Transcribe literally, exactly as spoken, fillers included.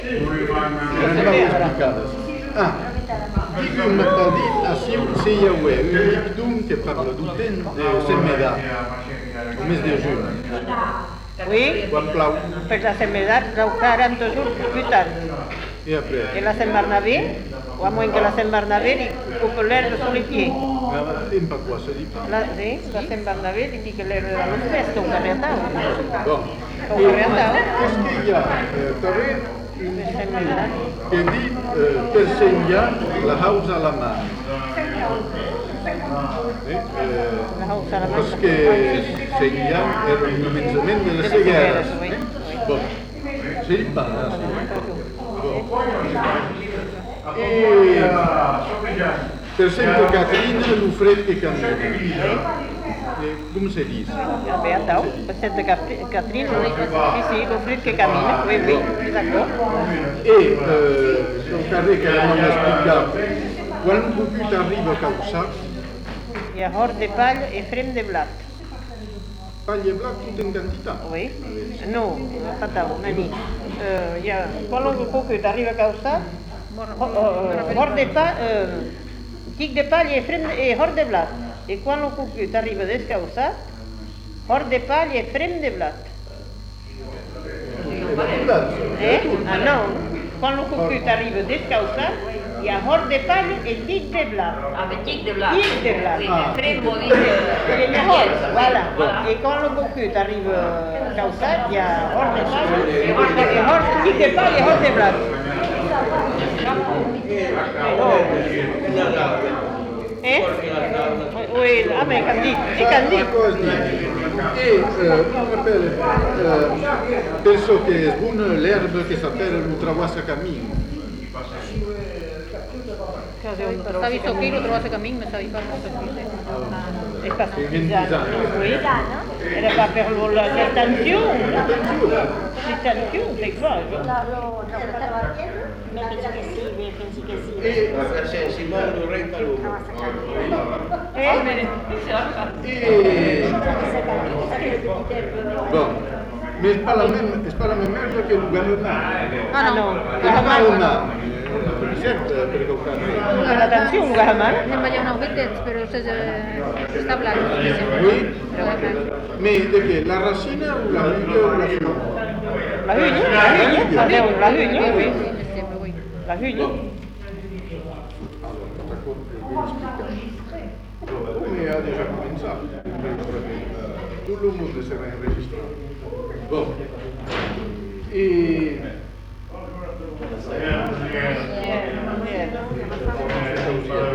Ah, dico un matadit a Siu Sia Ue, un dictum che parla d'un temps de Semeda, au mes de juny. Oui, Quan plau. pues la Semeda trau quaranta jours plus tard. Et après? Et la Saint Barnabé, ou à moins que la Saint Barnabé, il coupe l'herbe sur les pieds. In pa qua se dit pas. La, sì, la Saint Barnabé, il dit que l'herbe era lo stesso, un carriatao. Bon. Un carriatao. Qu'est-ce qu'il y a? T'avais une Semeda. che dit eh, per segnare la house alla mano. Eh, La house alla mano. Perché segnare era un immensamente delle segheres. Oui. Bon. Se dit pas, hein? E per esempio Caterina l'uffret che cammina. Come si dice? Beatao, peut-être Catherine, oui, si, l'offrit che cammina, oui, oui, d'accord. E sono carre che non mi ha spiegato, quando più ti arriva a causa, Il y a hors de paille et frame de blat. paglia blanc tutto in quantità. Oui. No, fatao, nani. Il y a, quando tu arriva a causa, hors de paille, tic de paille et frame et hors de blat. Et quando tu arriva a descausa, hors de paille et frame de blat. Eh? Ah non, quando tu arriva a descausa, il y a hors de paille et tic de blat. Ah, mais tic de blat. Tic de blat. Oui, Ah. très beau. Il y a hors, voilà. Et quand le cocu arrive à causa, il y a hors de paille et hors tic de paille et hors de blat. Eh? Oui, ah mais candid, e candid. E eh, on rappelle, eh, penso che è buona l'erba che s'appelle l'ultravassa cammin. T'as visto qui, lo trovaste cammin, mais ça y pas Et pas Che vent'anni. oui. Elle va faire la tension. La tension, c'est quoi? E Eh? E bon, mais c'est pas la même, c'est pas la même herbe que le galonat. Ah non, Le galonat, certo, per comprare. la tension, le gahaman. Nem vaig una ubitet, però se, està blanc. Oui, mais de che? La racina o la huile o la flor? La huile, la huile, parlons la huile, oui. Sempre, oui. La huile. Come ha già cominciato? Tutto il mondo si era registrato. Bon. E